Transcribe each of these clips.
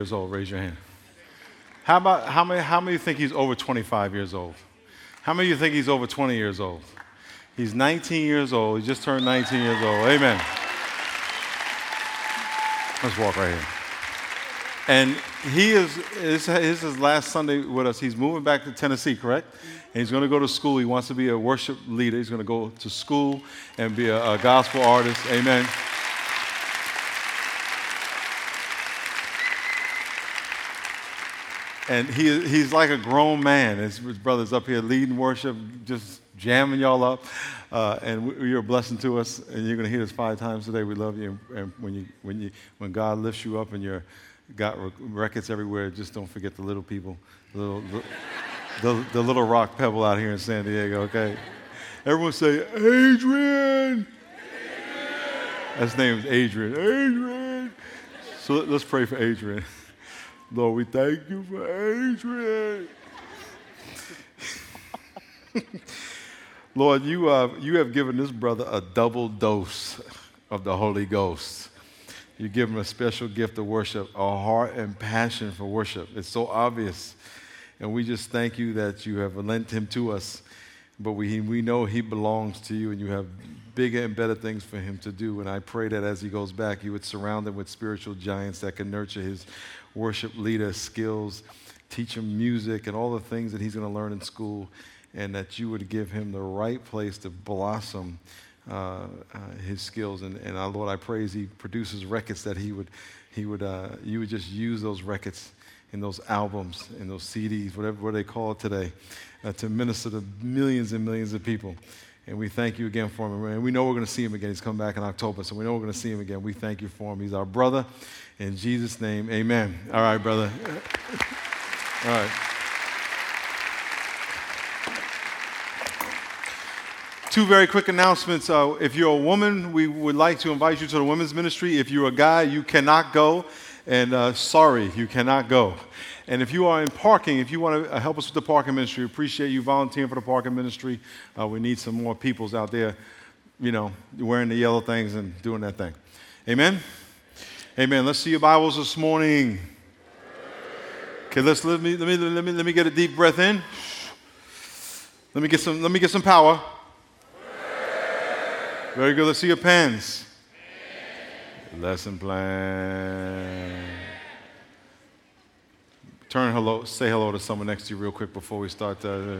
Years old? Raise your hand. How many think he's over 25 years old? How many of you think he's over 20 years old? He's 19 years old. He just turned 19 years old. Amen. Let's walk right here. And this is his last Sunday with us. He's moving back to Tennessee, correct? And he's going to go to school. He wants to be a worship leader. He's going to go to school and be a gospel artist. Amen. And he's like a grown man. His brother's up here leading worship, just jamming y'all up. And you're a blessing to us. And you're going to hear this 5 times today. We love you. And when God lifts you up and you're got records everywhere, just don't forget the little people, the little rock pebble out here in San Diego. Okay, everyone say Adrian. His name is Adrian. Adrian. So let's pray for Adrian. Lord, we thank you for Adrian. Lord, you have given this brother a double dose of the Holy Ghost. You give him a special gift of worship, a heart and passion for worship. It's so obvious. And we just thank you that you have lent him to us. But we know he belongs to you, and you have bigger and better things for him to do. And I pray that as he goes back, you would surround him with spiritual giants that can nurture his worship leader skills, teach him music and all the things that he's going to learn in school, and that you would give him the right place to blossom his skills. And Lord, I pray as he produces records that you would just use those records in those albums, in those CDs, whatever they call it today, to minister to millions and millions of people. And we thank you again for him. And we know we're going to see him again. He's coming back in October, so we know we're going to see him again. We thank you for him. He's our brother. In Jesus' name, amen. All right, brother. All right. 2 very quick announcements. If you're a woman, we would like to invite you to the women's ministry. If you're a guy, you cannot go. And sorry, you cannot go. And if you are in parking, if you want to help us with the parking ministry, appreciate you volunteering for the parking ministry. We need some more peoples out there, wearing the yellow things and doing that thing. Amen? Amen. Let's see your Bibles this morning. Okay, let me get a deep breath in. Let me get some power. Very good. Let's see your pens. Lesson plan. Say hello to someone next to you real quick before we start.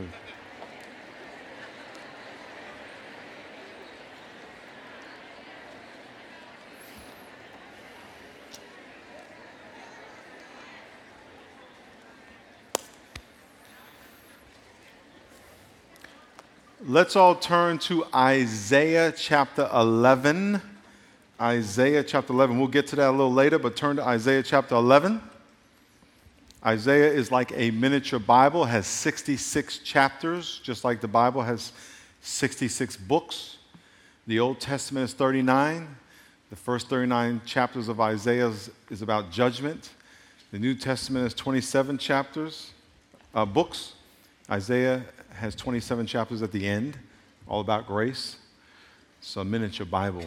Let's all turn to Isaiah chapter 11. Isaiah chapter 11. We'll get to that a little later, but turn to Isaiah chapter 11. Isaiah is like a miniature Bible, has 66 chapters, just like the Bible has 66 books. The Old Testament is 39. The first 39 chapters of Isaiah is about judgment. The New Testament is 27 books. Isaiah has 27 chapters at the end, all about grace. It's a miniature Bible.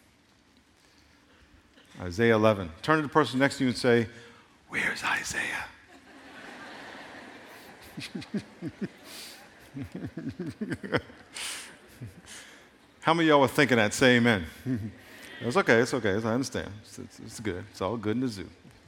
Isaiah 11. Turn to the person next to you and say, "Where's Isaiah?" How many of y'all were thinking that? Say amen. It's okay. I understand. It's good. It's all good in the zoo.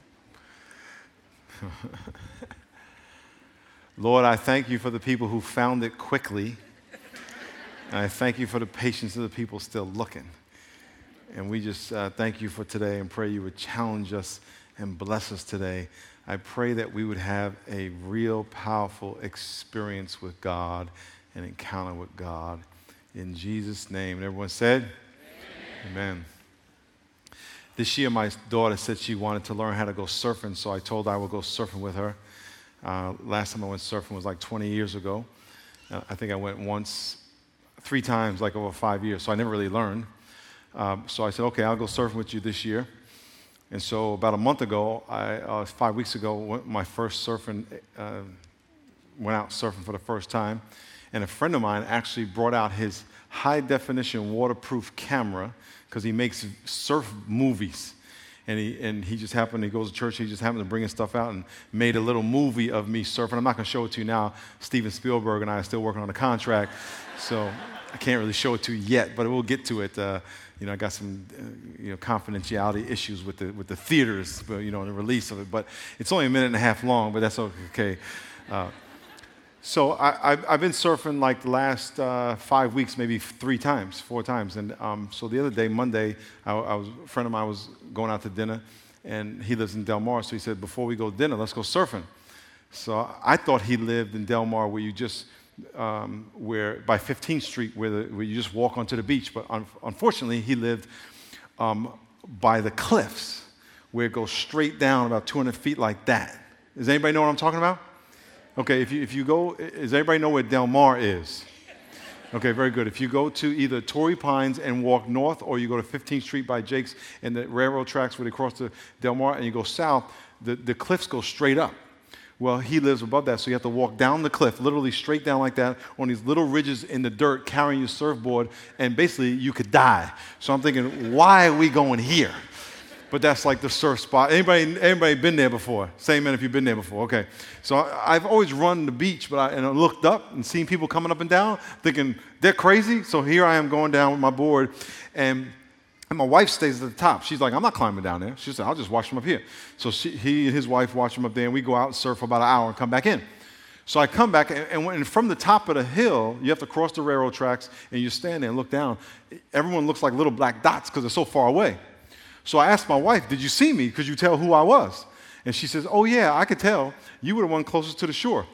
Lord, I thank you for the people who found it quickly. And I thank you for the patience of the people still looking. And we just thank you for today and pray you would challenge us and bless us today. I pray that we would have a real powerful experience with God, an encounter with God. In Jesus' name. And everyone said, Amen. This year, my daughter said she wanted to learn how to go surfing, so I told her I would go surfing with her. Last time I went surfing was like 20 years ago. I think I went 3 times, like over 5 years, so I never really learned. So I said, okay, I'll go surfing with you this year. And so about a month ago, 5 weeks ago, went out surfing for the first time. And a friend of mine actually brought out his high-definition waterproof camera because he makes surf movies. And he just happened, he goes to church, he just happened to bring his stuff out and made a little movie of me surfing. I'm not going to show it to you now. Steven Spielberg and I are still working on a contract, so I can't really show it to you yet, but we'll get to it. I got some confidentiality issues with the theaters, but, the release of it. But it's only a minute and a half long, but that's okay. So I've been surfing like the last 5 weeks, maybe 4 times. And so the other day, Monday, a friend of mine was going out to dinner, and he lives in Del Mar. So he said, before we go to dinner, let's go surfing. So I thought he lived in Del Mar, where you just where by 15th Street, where you just walk onto the beach. But unfortunately, he lived by the cliffs, where it goes straight down about 200 feet like that. Does anybody know what I'm talking about? Okay, if you go, does anybody know where Del Mar is? Okay, very good. If you go to either Torrey Pines and walk north, or you go to 15th Street by Jake's and the railroad tracks where they cross to Del Mar, and you go south, the cliffs go straight up. Well, he lives above that, so you have to walk down the cliff, literally straight down like that, on these little ridges in the dirt, carrying your surfboard, and basically you could die. So I'm thinking, why are we going here? But that's like the surf spot. Anybody been there before? Say amen if you've been there before. Okay. So I've always run the beach, but I looked up and seen people coming up and down, thinking they're crazy. So here I am going down with my board, and my wife stays at the top. She's like, I'm not climbing down there. She said, I'll just watch them up here. So he and his wife watch them up there, and we go out and surf for about an hour and come back in. So I come back, and from the top of the hill, you have to cross the railroad tracks, and you stand there and look down. Everyone looks like little black dots because they're so far away. So I asked my wife, did you see me? Could you tell who I was? And she says, oh, yeah, I could tell. You were the one closest to the shore.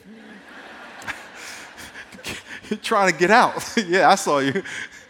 You're trying to get out. Yeah, I saw you.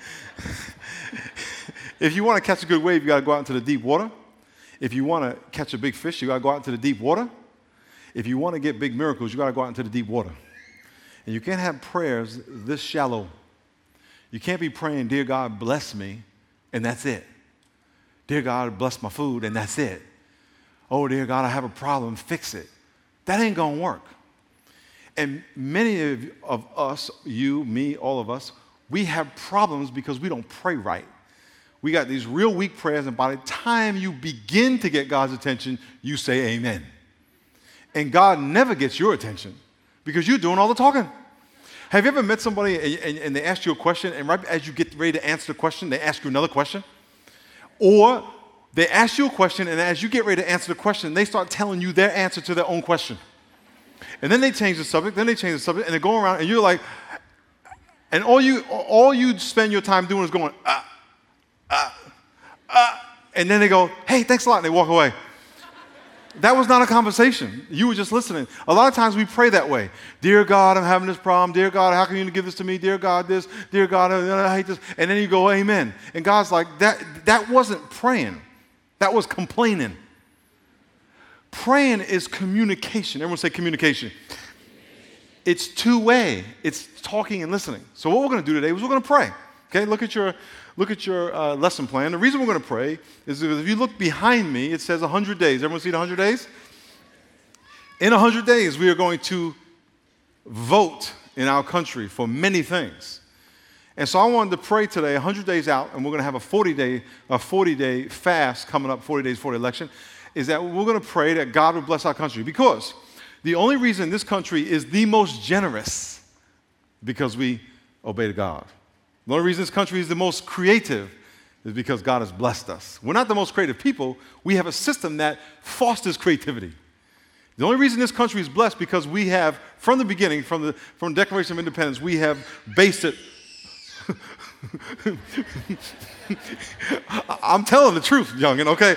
If you want to catch a good wave, you got to go out into the deep water. If you want to catch a big fish, you got to go out into the deep water. If you want to get big miracles, you got to go out into the deep water. And you can't have prayers this shallow. You can't be praying, dear God, bless me, and that's it. Dear God, bless my food, and that's it. Oh, dear God, I have a problem, fix it. That ain't going to work. And many of us, you, me, all of us, we have problems because we don't pray right. We got these real weak prayers, and by the time you begin to get God's attention, you say amen. And God never gets your attention because you're doing all the talking. Have you ever met somebody and they ask you a question, and right as you get ready to answer the question, they ask you another question? Or they ask you a question, and as you get ready to answer the question, they start telling you their answer to their own question. And then they change the subject, and they go around, and you're like, and all you spend your time doing is going, and then they go, hey, thanks a lot, and they walk away. That was not a conversation. You were just listening. A lot of times we pray that way. Dear God, I'm having this problem. Dear God, how can you give this to me? Dear God, this. Dear God, I hate this. And then you go, amen. And God's like, that wasn't praying. That was complaining. Praying is communication. Everyone say communication. It's two-way. It's talking and listening. So what we're going to do today is we're going to pray. Okay, look at your lesson plan. The reason we're going to pray is because if you look behind me, it says 100 days. Everyone see the 100 days? In 100 days, we are going to vote in our country for many things. And so I wanted to pray today, 100 days out, and we're going to have a 40-day fast coming up, 40 days before the election, is that we're going to pray that God will bless our country. Because the only reason this country is the most generous because we obey God. The only reason this country is the most creative is because God has blessed us. We're not the most creative people. We have a system that fosters creativity. The only reason this country is blessed because we have, from the beginning, from the Declaration of Independence, we have based it. I'm telling the truth, youngin', okay?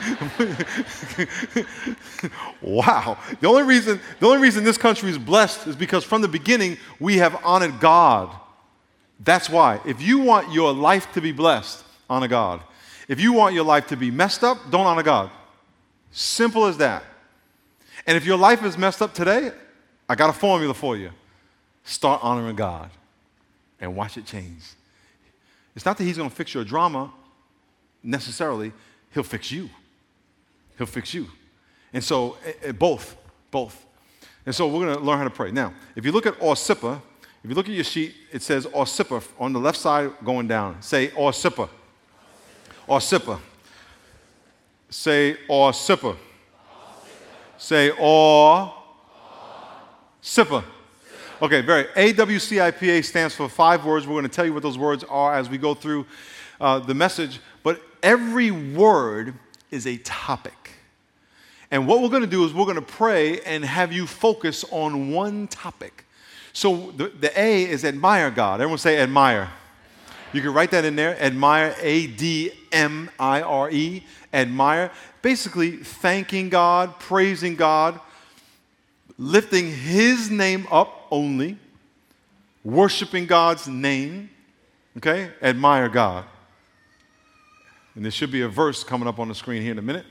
Wow. The only reason this country is blessed is because from the beginning we have honored God. That's why. If you want your life to be blessed, honor God. If you want your life to be messed up, don't honor God. Simple as that. And if your life is messed up today, I got a formula for you. Start honoring God and watch it change. It's not that He's going to fix your drama necessarily. He'll fix you. He'll fix you. And so, both. And so we're going to learn how to pray. Now, if you look at Orsippa, if you look at your sheet, it says Orsippa on the left side going down. Say Orsippa. Orsippa. Say, or sipper. Say, or sipper. Okay, very. AWCIPA stands for 5 words. We're going to tell you what those words are as we go through the message. But every word is a topic. And what we're going to do is we're going to pray and have you focus on one topic. So the A is admire God. Everyone say admire. You can write that in there. Admire, A-D-M-I-R-E. Admire. Basically, thanking God, praising God, lifting His name up only, worshiping God's name. Okay? Admire God. And there should be a verse coming up on the screen here in a minute.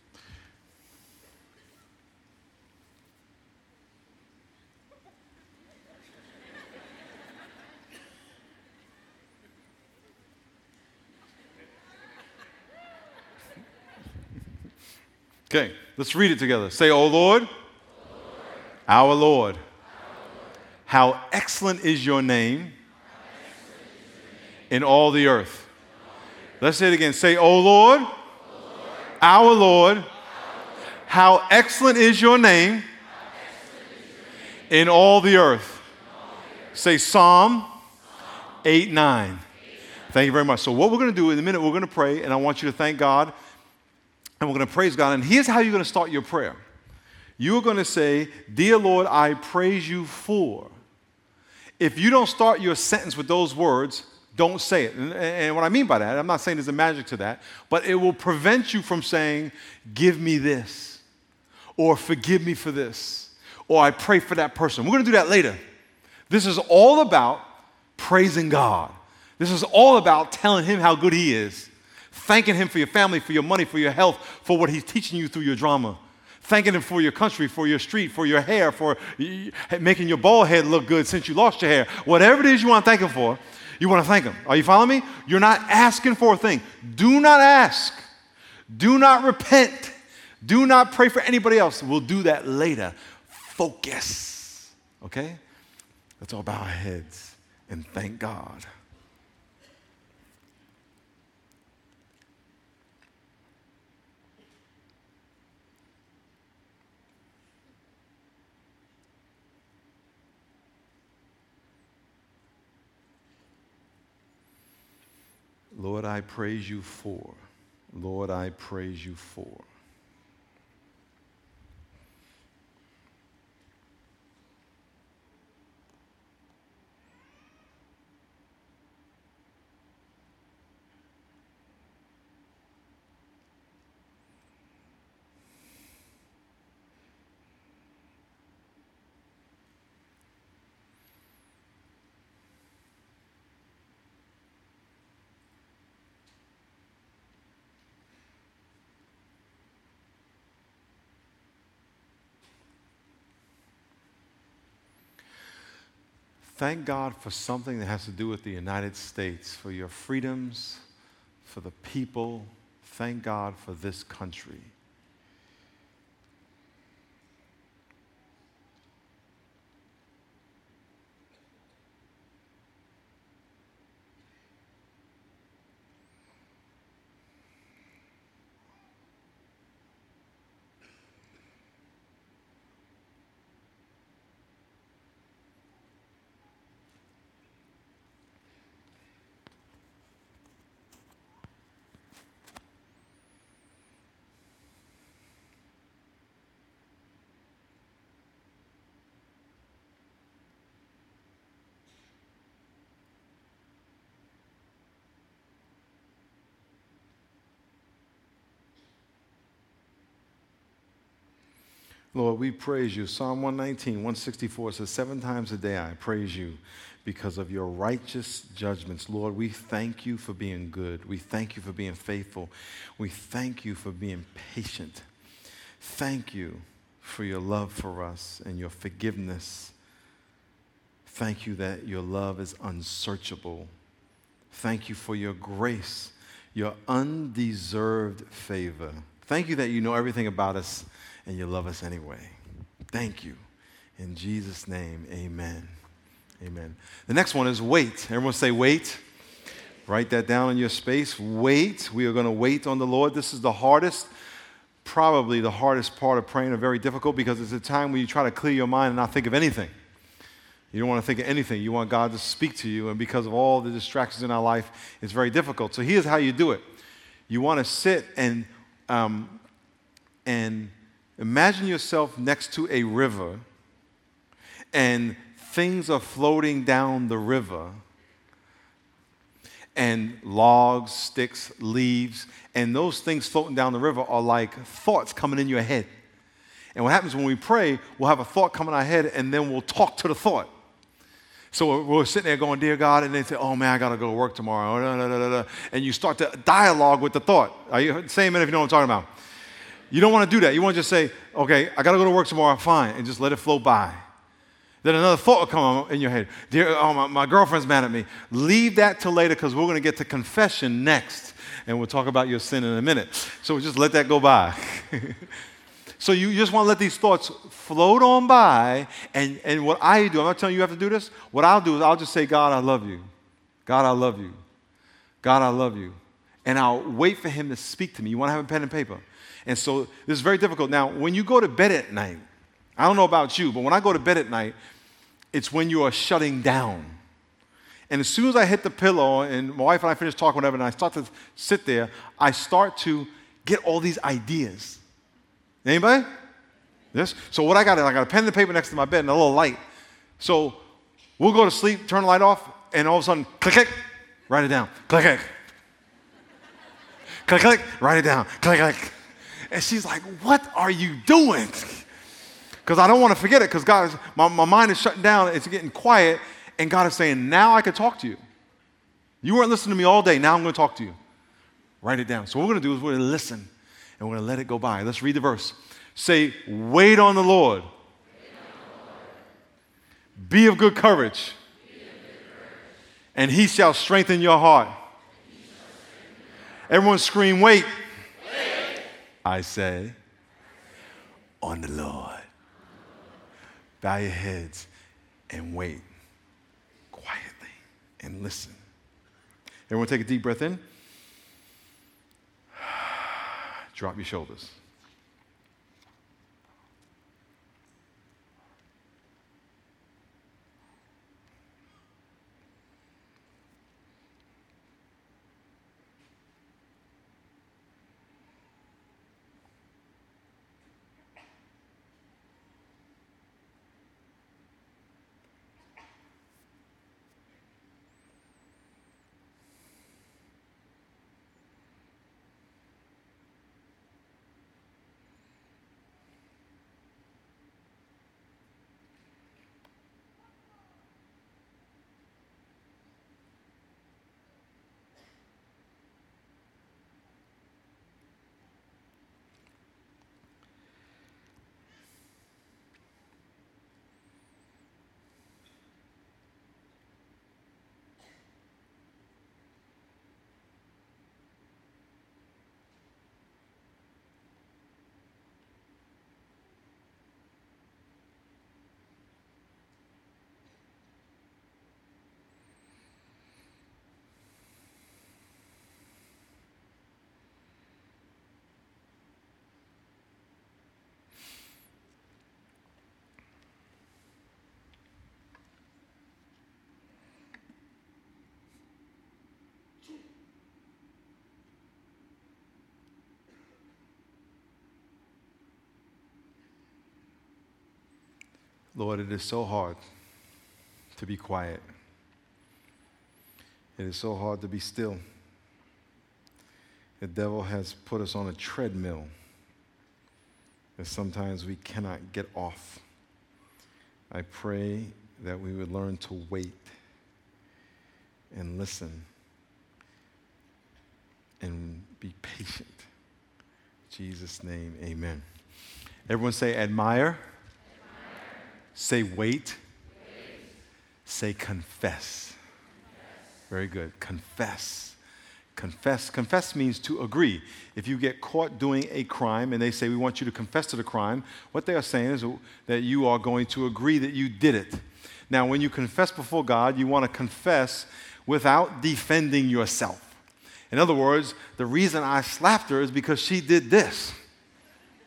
Okay, let's read it together. Say, O Lord, our Lord, how excellent is your name in all the earth. Let's say it again. Say, O Lord, our Lord, how excellent is your name in all the earth. Say Psalm 8:9. Thank you very much. So what we're going to do in a minute, we're going to pray, and I want you to thank God. And we're going to praise God. And here's how you're going to start your prayer. You're going to say, Dear Lord, I praise you for. If you don't start your sentence with those words, don't say it. And what I mean by that, I'm not saying there's a magic to that, but it will prevent you from saying, give me this, or forgive me for this, or I pray for that person. We're going to do that later. This is all about praising God. This is all about telling Him how good He is. Thanking Him for your family, for your money, for your health, for what He's teaching you through your drama. Thanking Him for your country, for your street, for your hair, for making your bald head look good since you lost your hair. Whatever it is you want to thank Him for, you want to thank Him. Are you following me? You're not asking for a thing. Do not ask. Do not repent. Do not pray for anybody else. We'll do that later. Focus. Okay? Let's all bow our heads and thank God. Lord, I praise you for. Lord, I praise you for. Thank God for something that has to do with the United States, for your freedoms, for the people. Thank God for this country. Lord, we praise you. Psalm 119, 164 says, 7 times a day I praise you because of your righteous judgments. Lord, we thank you for being good. We thank you for being faithful. We thank you for being patient. Thank you for your love for us and your forgiveness. Thank you that your love is unsearchable. Thank you for your grace, your undeserved favor. Thank you that you know everything about us and you love us anyway. Thank you. In Jesus' name, amen. Amen. The next one is wait. Everyone say wait. Write that down in your space. Wait. We are going to wait on the Lord. This is the hardest probably the hardest part of praying, or very difficult, because it's a time when you try to clear your mind and not think of anything. You don't want to think of anything. You want God to speak to you, and because of all the distractions in our life, it's very difficult. So here's how you do it. You want to sit and imagine yourself next to a river, and things are floating down the river, and logs, sticks, leaves, and those things floating down the river are like thoughts coming in your head. And what happens when we pray, we'll have a thought come in our head, and then we'll talk to the thought. So we're sitting there going, dear God, and they say, oh man, I got to go to work tomorrow. And you start to dialogue with the thought. Are you saying it if you know what I'm talking about? You don't want to do that. You want to just say, okay, I got to go to work tomorrow, fine, and just let it float by. Then another thought will come in your head. Dear, my girlfriend's mad at me. Leave that till later, because we're going to get to confession next, and we'll talk about your sin in a minute. So just let that go by. So you just want to let these thoughts float on by, and what I do, I'm not telling you have to do this. What I'll do is I'll just say, God, I love you. God, I love you. God, I love you. And I'll wait for him to speak to me. You want to have a pen and paper? And so this is very difficult. Now, when you go to bed at night, I don't know about you, but when I go to bed at night, it's when you are shutting down. And as soon as I hit the pillow, and my wife and I finish talking, whatever, and I start to sit there, I start to get all these ideas. Anybody? Yes? So what I got a pen and paper next to my bed and a little light. So we'll go to sleep, turn the light off, and all of a sudden, click, click, write it down. Click, click. Click, click, write it down. Click, click. And she's like, what are you doing? Because I don't want to forget it, because God, my mind is shutting down, it's getting quiet, and God is saying, now I can talk to you. You weren't listening to me all day, now I'm going to talk to you. Write it down. So what we're going to do is we're going to listen, and we're going to let it go by. Let's read the verse. Say, wait on the Lord. Be of good courage. And he shall strengthen your heart. Everyone scream, wait. I say, on the Lord. Bow your heads and wait quietly and listen. Everyone take a deep breath in. Drop your shoulders. Lord, it is so hard to be quiet. It is so hard to be still. The devil has put us on a treadmill that sometimes we cannot get off. I pray that we would learn to wait and listen and be patient. In Jesus' name, amen. Everyone say admire. Say wait. Say confess. Very good. Confess. Confess. Confess means to agree. If you get caught doing a crime and they say, we want you to confess to the crime, what they are saying is that you are going to agree that you did it. Now, when you confess before God, you want to confess without defending yourself. In other words, the reason I slapped her is because she did this.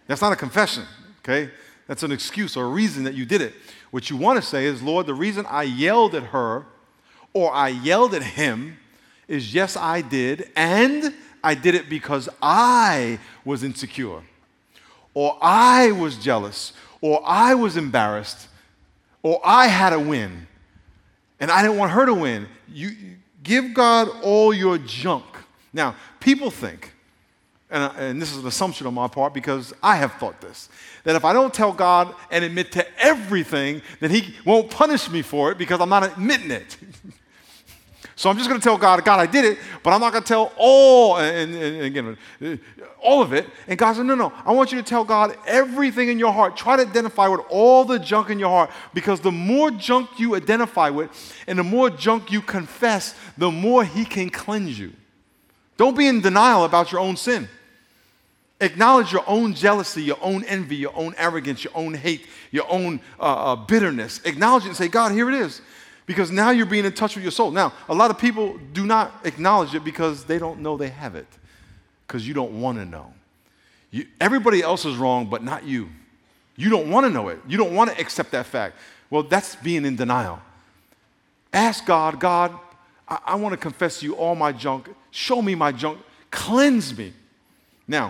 That's not a confession, okay? That's an excuse or a reason that you did it. What you want to say is, Lord, the reason I yelled at her or I yelled at him is, yes, I did, and I did it because I was insecure, or I was jealous, or I was embarrassed, or I had a win, and I didn't want her to win. You give God all your junk. Now, people think, and this is an assumption on my part because I have thought this, that if I don't tell God and admit to everything, then he won't punish me for it because I'm not admitting it. So I'm just going to tell God, God, I did it, but I'm not going to tell all, and again, all of it. And God said, no, I want you to tell God everything in your heart. Try to identify with all the junk in your heart, because the more junk you identify with and the more junk you confess, the more he can cleanse you. Don't be in denial about your own sin. Acknowledge your own jealousy, your own envy, your own arrogance, your own hate, your own bitterness. Acknowledge it and say, God, here it is. Because now you're being in touch with your soul. Now, a lot of people do not acknowledge it because they don't know they have it. Because you don't want to know. Everybody else is wrong, but not you. You don't want to know it. You don't want to accept that fact. Well, that's being in denial. Ask God, God, I want to confess to you all my junk. Show me my junk. Cleanse me. Now,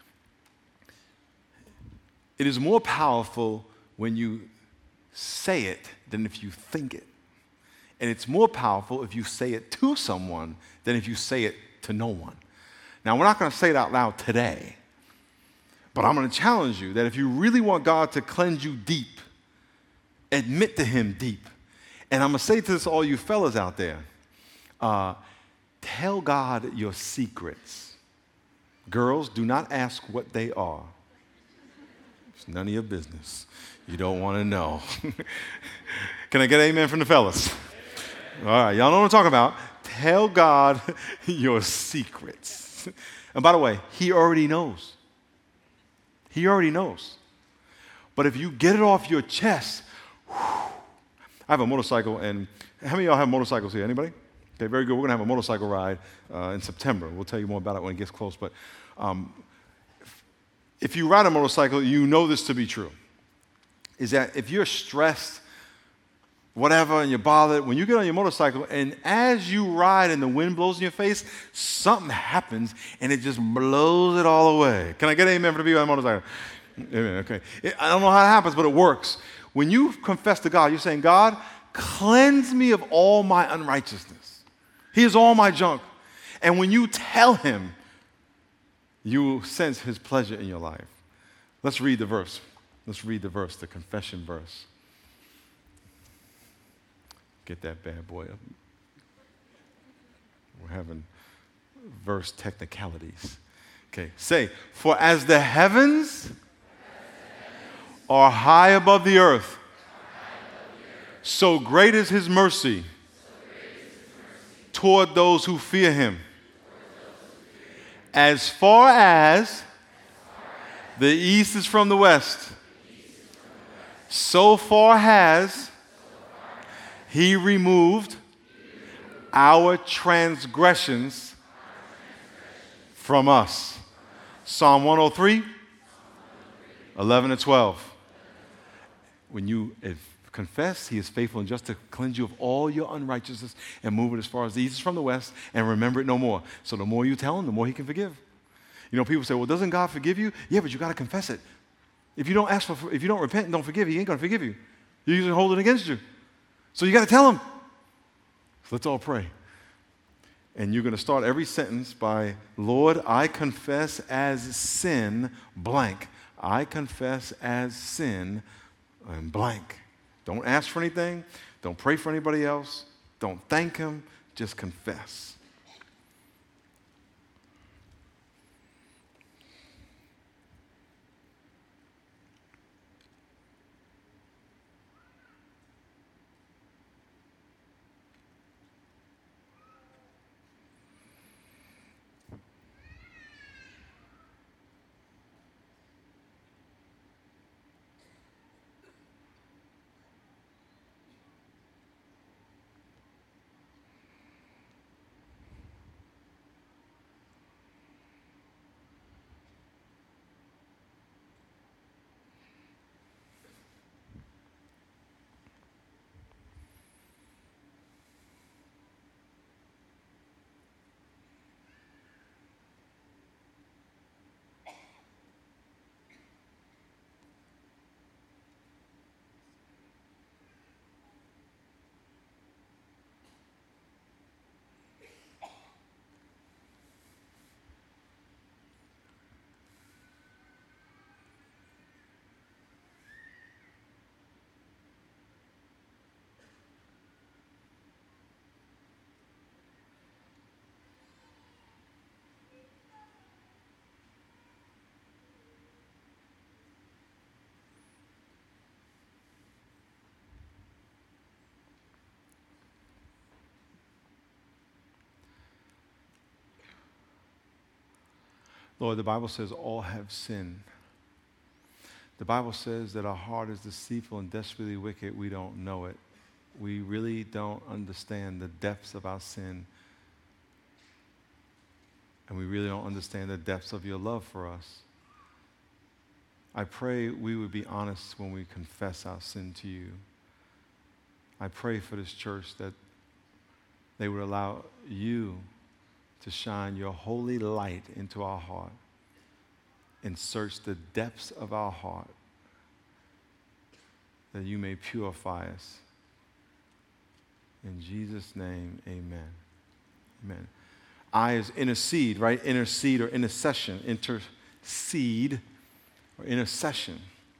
it is more powerful when you say it than if you think it. And it's more powerful if you say it to someone than if you say it to no one. Now, we're not going to say it out loud today, but I'm going to challenge you that if you really want God to cleanse you deep, admit to him deep. And I'm going to say to this, all you fellas out there, tell God your secrets. Girls, do not ask what they are. It's none of your business. You don't want to know. Can I get an amen from the fellas? All right, y'all know what I'm talking about. Tell God your secrets. And by the way, he already knows. He already knows. But if you get it off your chest, I have a motorcycle, and how many of y'all have motorcycles here? Anybody? Okay, very good. We're going to have a motorcycle ride in September. We'll tell you more about it when it gets close. But if you ride a motorcycle, you know this to be true, is that if you're stressed, whatever, and you're bothered, when you get on your motorcycle and as you ride and the wind blows in your face, something happens and it just blows it all away. Can I get an amen for the people on the motorcycle? Amen, okay. I don't know how it happens, but it works. When you confess to God, you're saying, God, cleanse me of all my unrighteousness. He is all my junk. And when you tell him, you will sense his pleasure in your life. Let's read the verse. Let's read the verse, the confession verse. Get that bad boy up. We're having verse technicalities. Okay, say, for as the heavens are high above the earth, so great is his mercy toward those who fear him. As far as the east is from the west, so far has he removed our transgressions from us. Psalm 103, 11 and 12. When you confess, he is faithful and just to cleanse you of all your unrighteousness and move it as far as the east is from the west and remember it no more. So the more you tell him, the more he can forgive. You know, people say, well, doesn't God forgive you? Yeah, but you got to confess it. If you don't repent and don't forgive, he ain't going to forgive you. You're usually holding it against you. So you got to tell him. So let's all pray. And you're going to start every sentence by, Lord, I confess as sin, blank. I confess as sin, and blank. Don't ask for anything. Don't pray for anybody else. Don't thank him. Just confess. Lord, the Bible says all have sinned. The Bible says that our heart is deceitful and desperately wicked. We don't know it. We really don't understand the depths of our sin. And we really don't understand the depths of your love for us. I pray we would be honest when we confess our sin to you. I pray for this church that they would allow you to shine your holy light into our heart and search the depths of our heart that you may purify us. In Jesus' name, amen. Amen. I is intercede, right? Intercede or intercession. Intercede or intercession.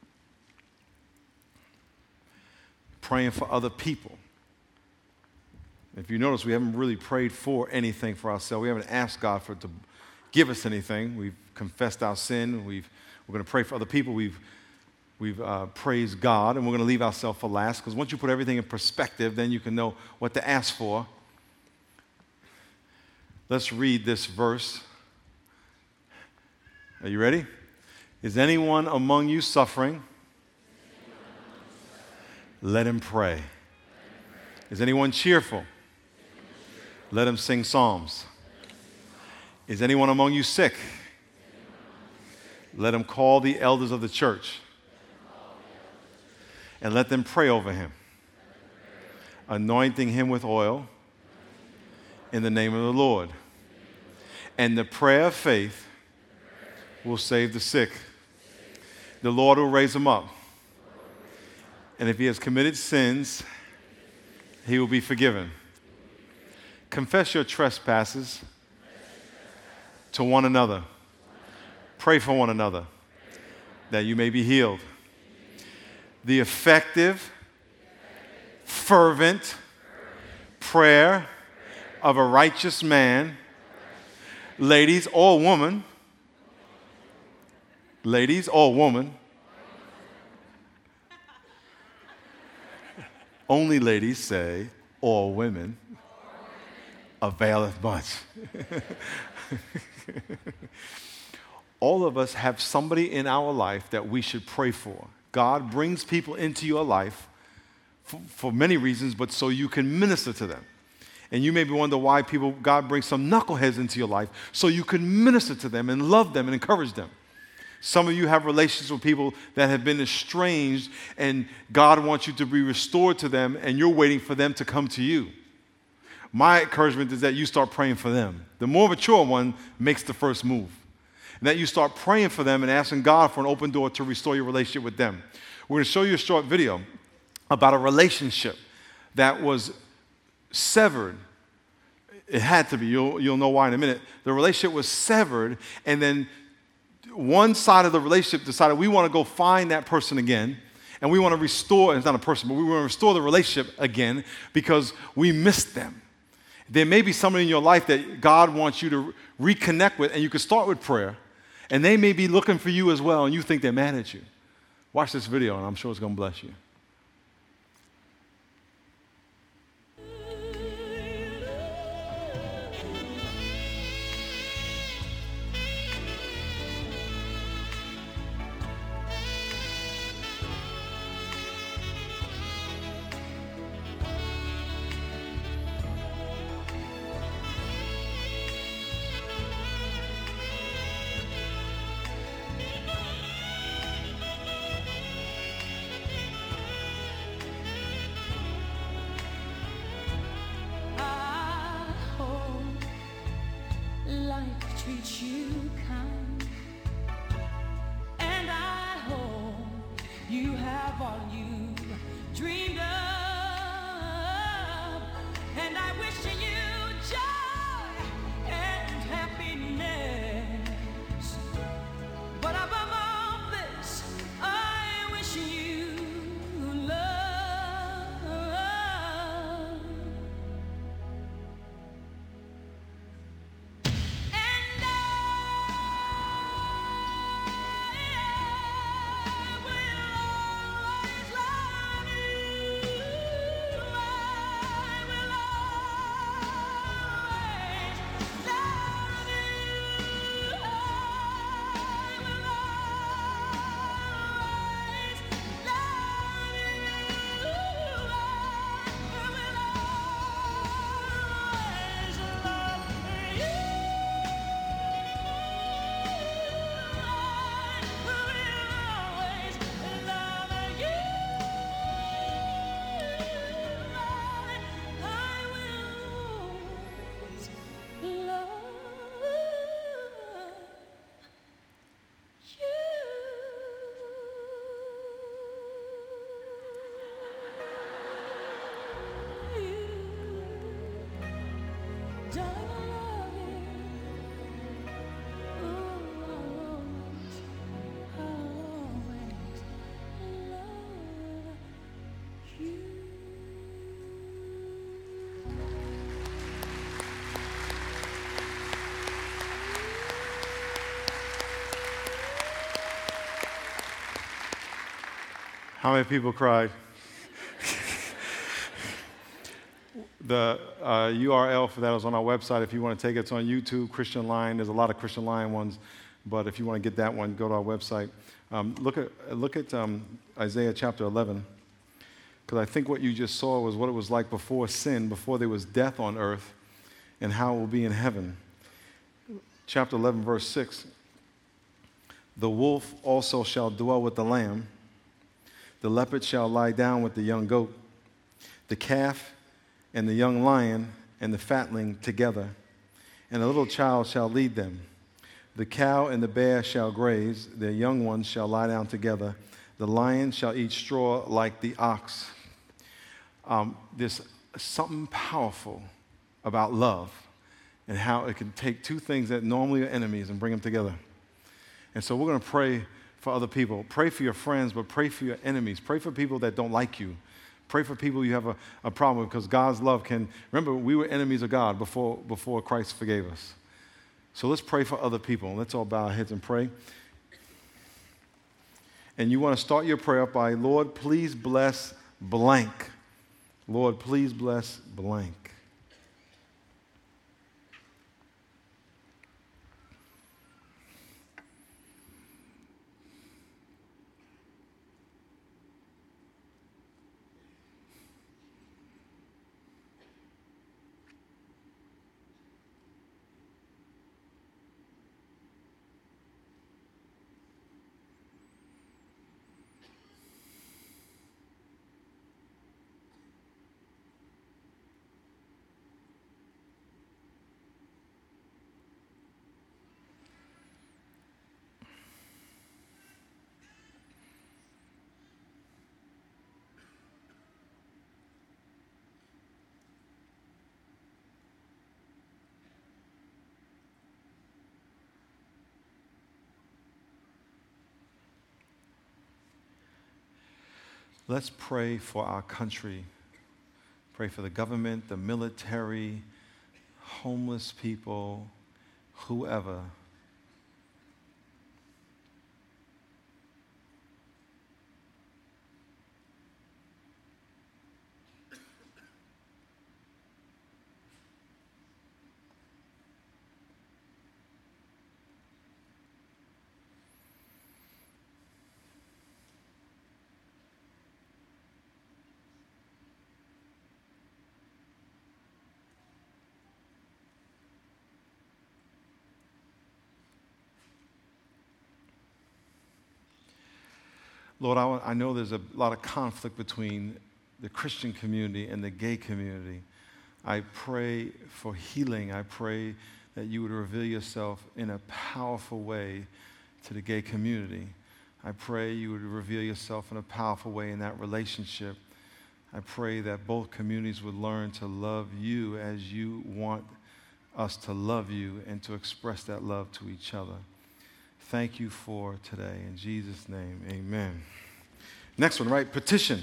Praying for other people. If you notice, we haven't really prayed for anything for ourselves. We haven't asked God to give us anything. We've confessed our sin. We're going to pray for other people. We've praised God, and we're going to leave ourselves for last, because once you put everything in perspective, then you can know what to ask for. Let's read this verse. Are you ready? Is anyone among you suffering? Let him pray. Is anyone cheerful? Let him sing psalms. Is anyone among you sick? Let him call the elders of the church and let them pray over him, anointing him with oil in the name of the Lord. And the prayer of faith will save the sick. The Lord will raise him up. And if he has committed sins, he will be forgiven. Confess your trespasses to one another. Pray for one another that you may be healed. The effective, fervent prayer of a righteous man, ladies or woman, only ladies say, or women, availeth much. All of us have somebody in our life that we should pray for. God brings people into your life for many reasons, but so you can minister to them. And you maybe wonder why God brings some knuckleheads into your life so you can minister to them and love them and encourage them. Some of you have relationships with people that have been estranged, and God wants you to be restored to them, and you're waiting for them to come to you. My encouragement is that you start praying for them. The more mature one makes the first move. And that you start praying for them and asking God for an open door to restore your relationship with them. We're going to show you a short video about a relationship that was severed. It had to be. You'll know why in a minute. The relationship was severed, and then one side of the relationship decided we want to go find that person again, and we want to restore, it's not a person, but we want to restore the relationship again because we missed them. There may be somebody in your life that God wants you to reconnect with, and you can start with prayer, and they may be looking for you as well, and you think they're mad at you. Watch this video, and I'm sure it's going to bless you. Treat you kind, and I hope you have all you dreamed of, and I wish you joy and happiness, but above all this, I wish you love. How many people cried? The URL for that is on our website. If you want to take it, it's on YouTube, Christian Lion. There's a lot of Christian Lion ones, but if you want to get that one, go to our website. Look at Isaiah chapter 11, because I think what you just saw was what it was like before sin, before there was death on earth, and how it will be in heaven. Chapter 11, verse 6. The wolf also shall dwell with the lamb. The leopard shall lie down with the young goat. The calf and the young lion and the fatling together, and a little child shall lead them. The cow and the bear shall graze, their young ones shall lie down together. The lion shall eat straw like the ox. There's something powerful about love and how it can take two things that normally are enemies and bring them together. And so we're going to pray for other people. Pray for your friends, but pray for your enemies. Pray for people that don't like you. Pray for people you have a problem with, because God's love can... Remember, we were enemies of God before Christ forgave us. So let's pray for other people. Let's all bow our heads and pray. And you want to start your prayer by, Lord, please bless blank. Lord, please bless blank. Let's pray for our country. Pray for the government, the military, homeless people, whoever. Lord, I know there's a lot of conflict between the Christian community and the gay community. I pray for healing. I pray that you would reveal yourself in a powerful way to the gay community. I pray you would reveal yourself in a powerful way in that relationship. I pray that both communities would learn to love you as you want us to love you and to express that love to each other. Thank you for today. In Jesus' name, amen. Next one, right? Petition.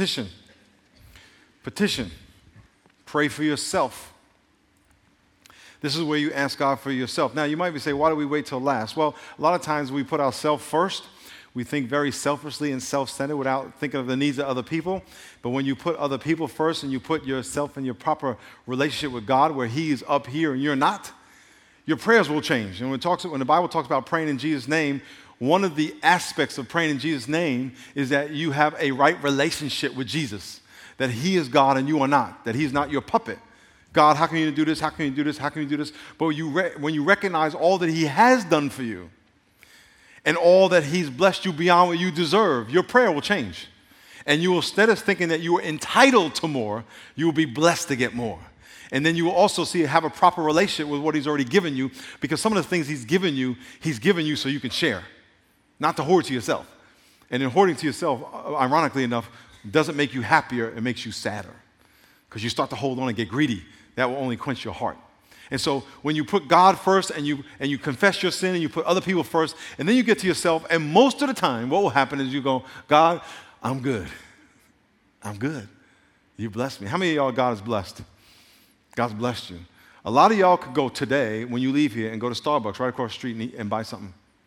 Pray for yourself. This is where you ask God for yourself. Now, you might be saying, why do we wait till last? Well, a lot of times we put ourselves first. We think very selfishly and self-centered without thinking of the needs of other people. But when you put other people first and you put yourself in your proper relationship with God, where He is up here and you're not, your prayers will change. And when the Bible talks about praying in Jesus' name, one of the aspects of praying in Jesus' name is that you have a right relationship with Jesus, that He is God and you are not, that He's not your puppet. God, how can you do this? How can you do this? How can you do this? But when you recognize all that He has done for you and all that He's blessed you beyond what you deserve, your prayer will change. And you will, instead of thinking that you are entitled to more, you will be blessed to get more. And then you will also have a proper relationship with what He's already given you, because some of the things He's given you so you can share, not to hoard to yourself. And in hoarding to yourself, ironically enough, doesn't make you happier, it makes you sadder. Because you start to hold on and get greedy. That will only quench your heart. And so when you put God first and you confess your sin and you put other people first, and then you get to yourself, and most of the time what will happen is you go, God, I'm good. I'm good. You blessed me. How many of y'all God has blessed? God's blessed you. A lot of y'all could go today, when you leave here, and go to Starbucks right across the street and buy something.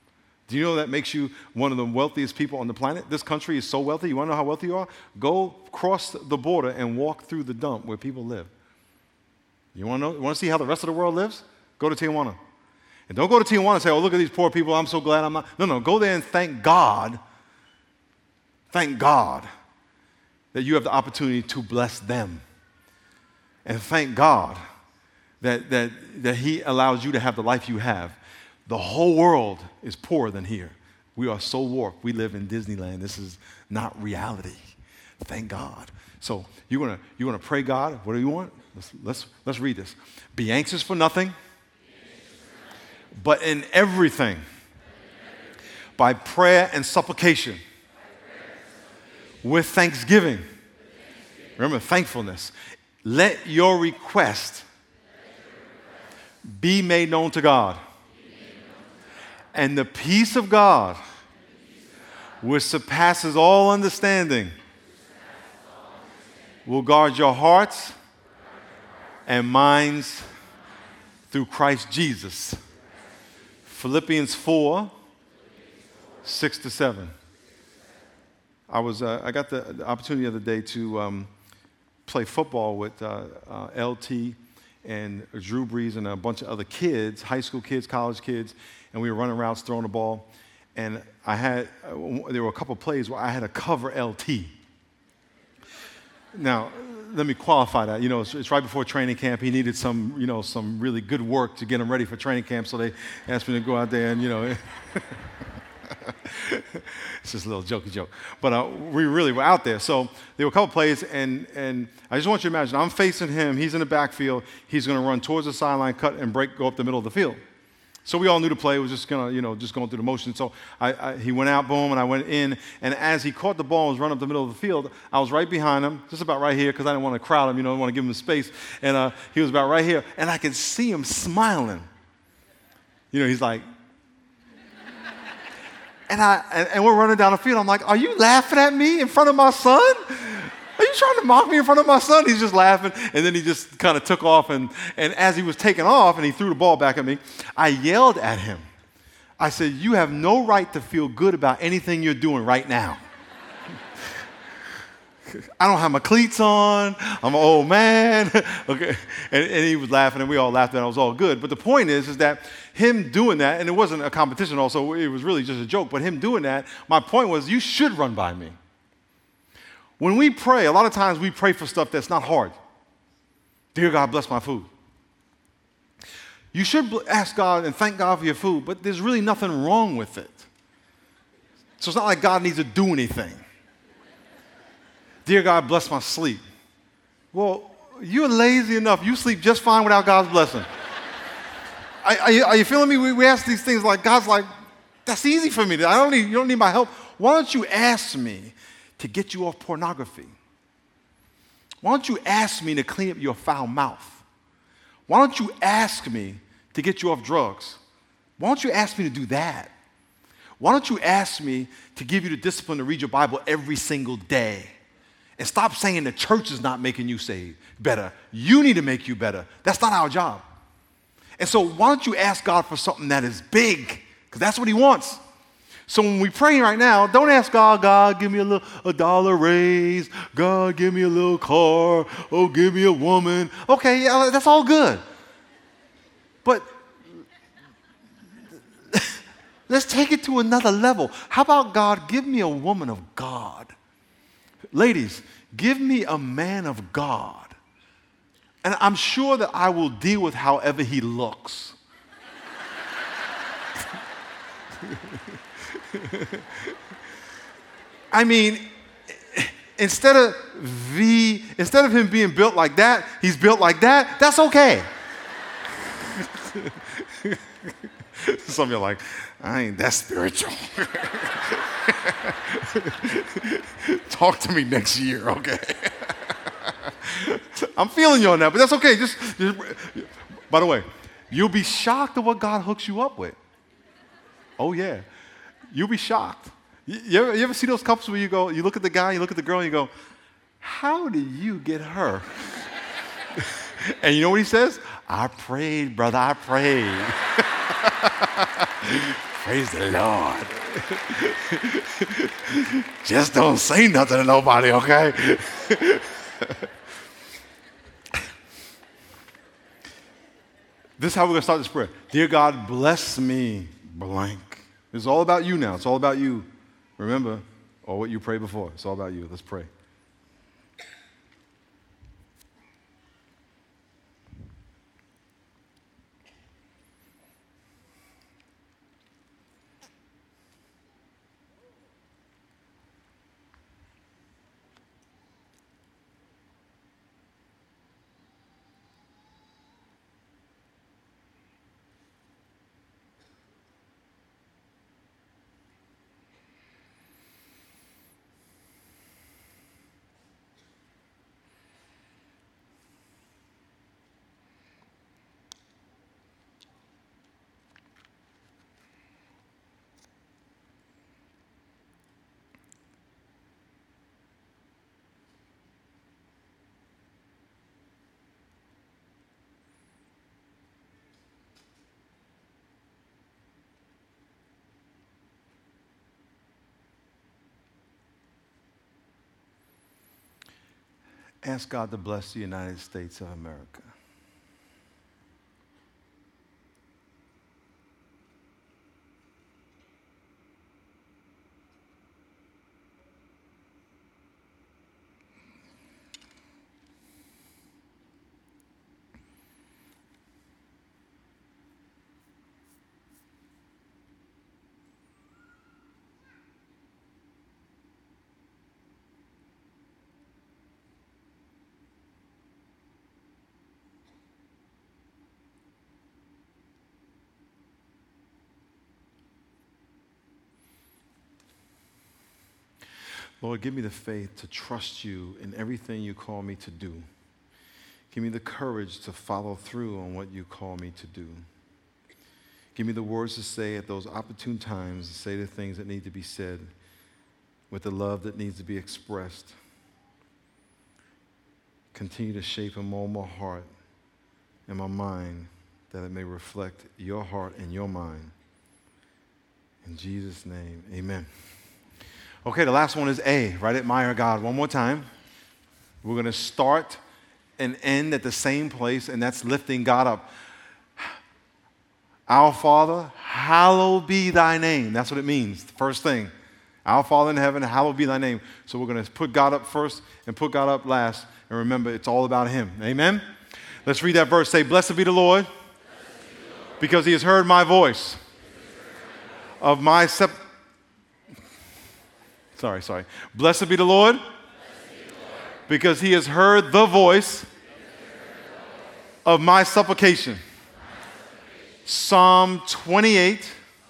Do you know that makes you one of the wealthiest people on the planet? This country is so wealthy. You want to know how wealthy you are? Go cross the border and walk through the dump where people live. You want to know? You want to see how the rest of the world lives? Go to Tijuana. And don't go to Tijuana and say, oh, look at these poor people. I'm so glad I'm not. No, go there and thank God. Thank God that you have the opportunity to bless them. And thank God that He allows you to have the life you have. The whole world is poorer than here. We are so warped. We live in Disneyland. This is not reality. Thank God. So you want to pray God. What do you want? Let's read this. Be anxious for nothing, but in everything, by prayer and supplication, with thanksgiving. Remember, thankfulness. Let your request be made known to God. And the peace of God, which surpasses all understanding, will guard your hearts and minds through Christ Jesus. Philippians 4, 6-7. I got the opportunity the other day to play football with LT and Drew Brees and a bunch of other kids, high school kids, college kids, and we were running routes, throwing the ball. And there were a couple plays where I had to cover LT. Now, let me qualify that. It's right before training camp. He needed some really good work to get him ready for training camp, so they asked me to go out there and, it's just a little jokey joke. But we really were out there. So there were a couple plays, and I just want you to imagine, I'm facing him. He's in the backfield. He's going to run towards the sideline, cut and break, go up the middle of the field. So we all knew the play. It was just going to, just going through the motion. So he went out, boom, and I went in. And as he caught the ball and was running up the middle of the field, I was right behind him, just about right here, because I didn't want to crowd him, I didn't want to give him space. And he was about right here. And I could see him smiling. He's like, and we're running down the field. I'm like, are you laughing at me in front of my son? Are you trying to mock me in front of my son? He's just laughing. And then he just kind of took off. And as he was taking off and he threw the ball back at me, I yelled at him. I said, you have no right to feel good about anything you're doing right now. I don't have my cleats on. I'm an old man. Okay. And he was laughing, and we all laughed, and it was all good. But the point is that him doing that, and it wasn't a competition also, it was really just a joke, but him doing that, my point was, you should run by me. When we pray, a lot of times we pray for stuff that's not hard. Dear God, bless my food. You should ask God and thank God for your food, but there's really nothing wrong with it. So it's not like God needs to do anything. Dear God, bless my sleep. Well, you're lazy enough. You sleep just fine without God's blessing. Are you feeling me? We ask these things like, God's like, that's easy for me. You don't need my help. Why don't you ask me to get you off pornography? Why don't you ask me to clean up your foul mouth? Why don't you ask me to get you off drugs? Why don't you ask me to do that? Why don't you ask me to give you the discipline to read your Bible every single day? And stop saying the church is not making you better. You need to make you better. That's not our job. And so why don't you ask God for something that is big? Because that's what He wants. So when we pray right now, don't ask God, give me a dollar raise. God, give me a little car. Oh, give me a woman. Okay, yeah, that's all good. But let's take it to another level. How about God, give me a woman of God? Ladies, give me a man of God. And I'm sure that I will deal with however he looks. I mean, instead of him being built like that, he's built like that. That's okay. Some of you are like, I ain't that spiritual. Talk to me next year, okay? I'm feeling you on that, but that's okay. Just, by the way, you'll be shocked at what God hooks you up with. Oh, yeah. You'll be shocked. You ever see those couples where you look at the guy, you look at the girl, and you go, how did you get her? And you know what he says? I prayed, brother, I prayed. Praise the Lord. Just don't say nothing to nobody, okay? This is how we're going to start this prayer. Dear God, bless me, blank. It's all about you now. It's all about you. Remember, or what you prayed before. It's all about you. Let's pray. Ask God to bless the United States of America. Lord, give me the faith to trust you in everything you call me to do. Give me the courage to follow through on what you call me to do. Give me the words to say at those opportune times, to say the things that need to be said with the love that needs to be expressed. Continue to shape and mold my heart and my mind that it may reflect your heart and your mind. In Jesus' name, amen. Okay, the last one is A, right? Admire God. One more time. We're going to start and end at the same place, and that's lifting God up. Our Father, hallowed be thy name. That's what it means. The first thing. Our Father in heaven, hallowed be thy name. So we're going to put God up first and put God up last. And remember, it's all about him. Amen? Let's read that verse. Say, blessed be the Lord, because he has heard my voice of my Sorry. Blessed be the Lord, because he has heard the voice of my supplication. Psalm 28,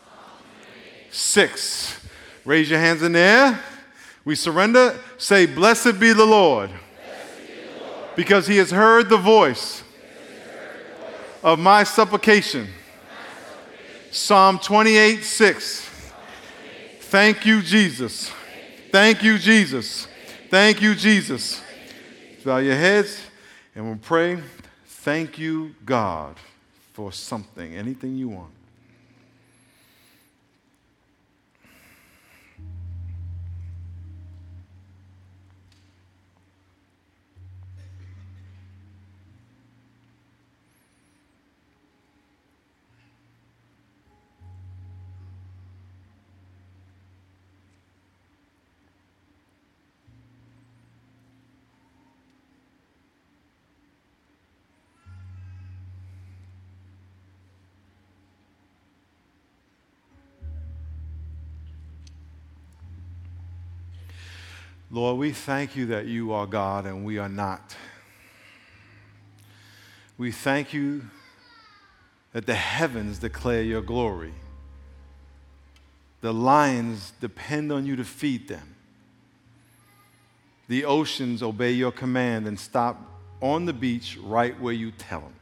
6. Raise your hands in there. We surrender. Say, blessed be the Lord, because he has heard the voice of my supplication. Psalm 28, 6. Thank you, Jesus. Thank you, Jesus. Thank you, Jesus. Bow your heads and we'll pray. Thank you, God, for something, anything you want. Lord, we thank you that you are God and we are not. We thank you that the heavens declare your glory. The lions depend on you to feed them. The oceans obey your command and stop on the beach right where you tell them.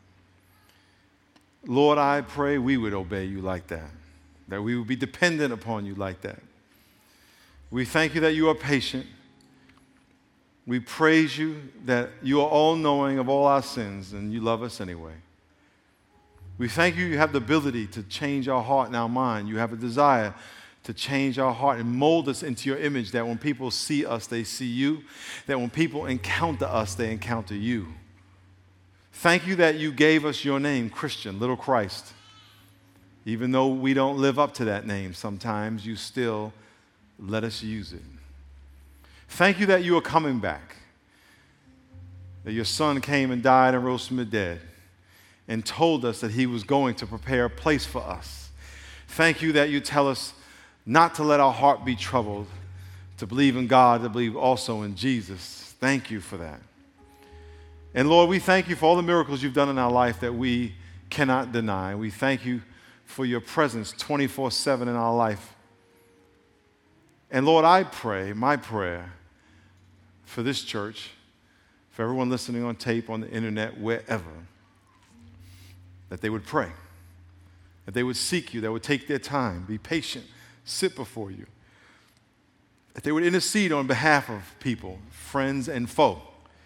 Lord, I pray we would obey you like that we would be dependent upon you like that. We thank you that you are patient. We praise you that you are all-knowing of all our sins and you love us anyway. We thank you have the ability to change our heart and our mind. You have a desire to change our heart and mold us into your image, that when people see us, they see you, that when people encounter us, they encounter you. Thank you that you gave us your name, Christian, little Christ. Even though we don't live up to that name sometimes, you still let us use it. Thank you that you are coming back, that your son came and died and rose from the dead and told us that he was going to prepare a place for us. Thank you that you tell us not to let our heart be troubled, to believe in God, to believe also in Jesus. Thank you for that. And Lord, we thank you for all the miracles you've done in our life that we cannot deny. We thank you for your presence 24/7 in our life. And Lord, I pray, my prayer for this church, for everyone listening on tape, on the internet, wherever, that they would pray, that they would seek you, that would take their time, be patient, sit before you, that they would intercede on behalf of people, friends and foe,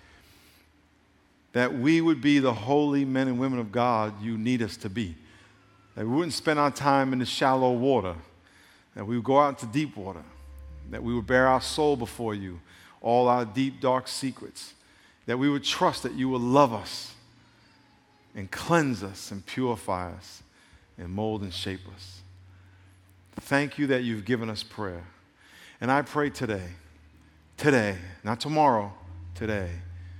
that we would be the holy men and women of God you need us to be, that we wouldn't spend our time in the shallow water, that we would go out into deep water, that we would bear our soul before you, all our deep, dark secrets, that we would trust that you will love us and cleanse us and purify us and mold and shape us. Thank you that you've given us prayer. And I pray today, not tomorrow, today,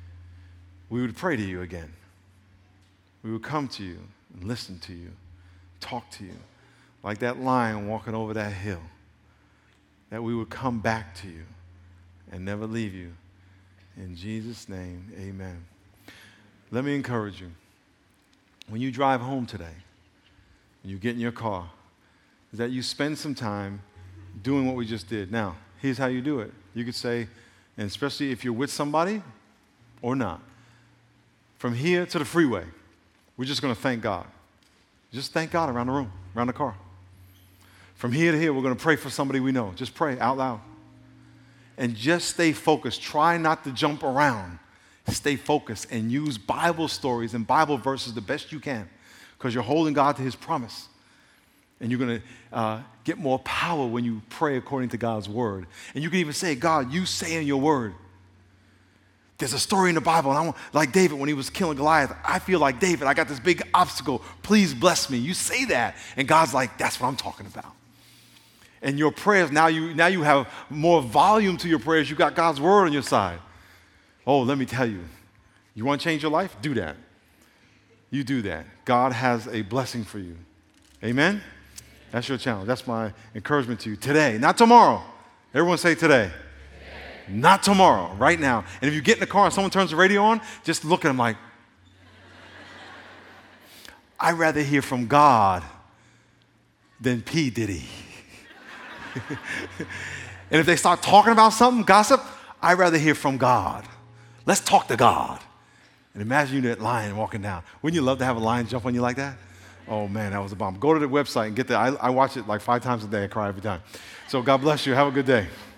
we would pray to you again. We would come to you and listen to you, talk to you, like that lion walking over that hill, that we would come back to you and never leave you. In Jesus' name, amen. Let me encourage you. When you drive home today, when you get in your car, is that you spend some time doing what we just did. Now, here's how you do it. You could say, and especially if you're with somebody or not, from here to the freeway, we're just going to thank God. Just thank God around the room, around the car. From here to here, we're going to pray for somebody we know. Just pray out loud. And just stay focused. Try not to jump around. Stay focused and use Bible stories and Bible verses the best you can, because you're holding God to his promise. And you're going to get more power when you pray according to God's word. And you can even say, God, you say in your word. There's a story in the Bible, and like David when he was killing Goliath. I feel like David. I got this big obstacle. Please bless me. You say that. And God's like, that's what I'm talking about. And your prayers, now you have more volume to your prayers. You got God's word on your side. Oh, let me tell you. You want to change your life? Do that. You do that. God has a blessing for you. Amen? That's your challenge. That's my encouragement to you today, not tomorrow. Everyone say today. Not tomorrow, right now. And if you get in the car and someone turns the radio on, just look at them like, I'd rather hear from God than P. Diddy. And if they start talking about something, gossip, I'd rather hear from God. Let's talk to God. And imagine you that lion walking down. Wouldn't you love to have a lion jump on you like that? Oh, man, that was a bomb. Go to the website and get that. I watch it like 5 times a day. I cry every time. So God bless you. Have a good day.